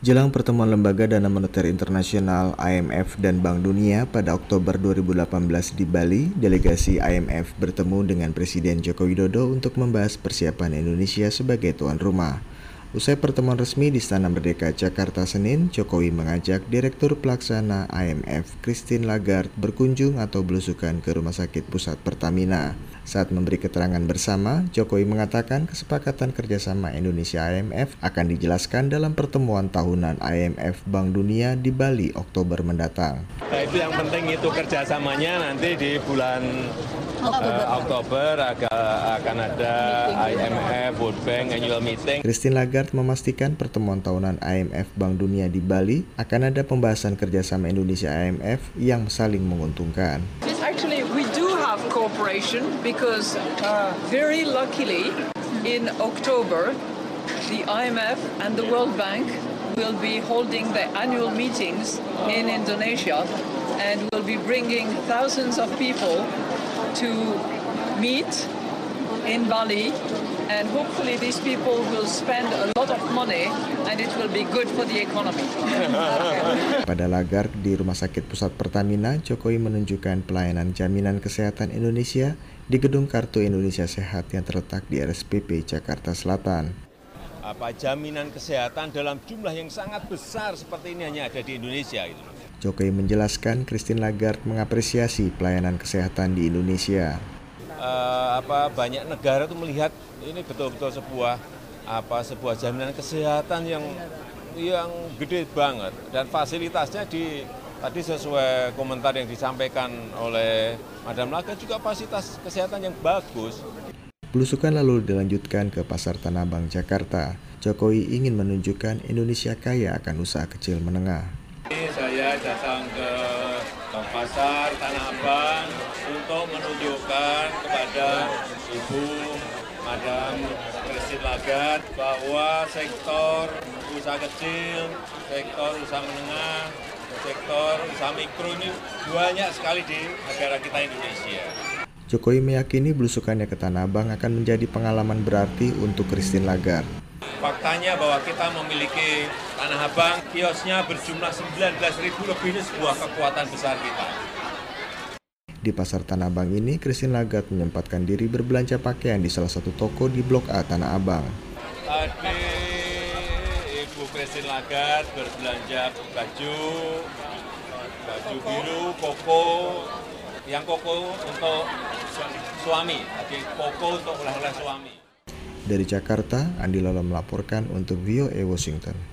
Jelang pertemuan Lembaga Dana Moneter Internasional (IMF) dan Bank Dunia pada Oktober 2018 di Bali, delegasi IMF bertemu dengan Presiden Joko Widodo untuk membahas persiapan Indonesia sebagai tuan rumah. Usai pertemuan resmi di Istana Merdeka, Jakarta, Senin, Jokowi mengajak Direktur Pelaksana IMF, Christine Lagarde, berkunjung atau belusukan ke Rumah Sakit Pusat Pertamina. Saat memberi keterangan bersama, Jokowi mengatakan kesepakatan kerjasama Indonesia-IMF akan dijelaskan dalam pertemuan tahunan IMF Bank Dunia di Bali Oktober mendatang. Nah, itu yang penting itu kerjasamanya nanti di bulan Oktober akan ada IMF World Bank Annual Meeting. Christine Lagarde memastikan pertemuan tahunan IMF Bank Dunia di Bali akan ada pembahasan kerjasama Indonesia-IMF yang saling menguntungkan. Actually, we do have cooperation because very luckily in October, the IMF and the World Bank will be holding their annual meetings in Indonesia and will be bringing thousands of people to meet in Bali, and hopefully these people will spend a lot of money and it will be good for the economy. Pada Lagarde di Rumah Sakit Pusat Pertamina, Jokowi menunjukkan pelayanan jaminan kesehatan Indonesia di Gedung Kartu Indonesia Sehat yang terletak di RSPP Jakarta Selatan. Jaminan kesehatan dalam jumlah yang sangat besar seperti ini hanya ada di Indonesia. Jokowi menjelaskan Christine Lagarde mengapresiasi pelayanan kesehatan di Indonesia. Banyak negara itu melihat ini betul-betul sebuah jaminan kesehatan yang gede banget, dan fasilitasnya tadi sesuai komentar yang disampaikan oleh Madam Lagarde juga fasilitas kesehatan yang bagus. Belusukan lalu dilanjutkan ke Pasar Tanah Abang, Jakarta. Jokowi ingin menunjukkan Indonesia kaya akan usaha kecil menengah. Saya datang ke Pasar Tanah Abang untuk menunjukkan kepada Ibu Madam Christine Lagarde bahwa sektor usaha kecil, sektor usaha menengah, sektor usaha mikro ini banyak sekali di negara kita Indonesia. Jokowi meyakini belusukannya ke Tanah Abang akan menjadi pengalaman berarti untuk Christine Lagarde. Faktanya bahwa kita memiliki Tanah Abang, kiosnya berjumlah 19.000 lebih, ini sebuah kekuatan besar kita. Di Pasar Tanah Abang ini, Christine Lagarde menyempatkan diri berbelanja pakaian di salah satu toko di Blok A Tanah Abang. Tadi Ibu Christine Lagarde berbelanja baju biru, koko, yang koko untuk suami, tadi koko untuk oleh-oleh suami. Dari Jakarta, Andi Lala melaporkan untuk VOA Washington.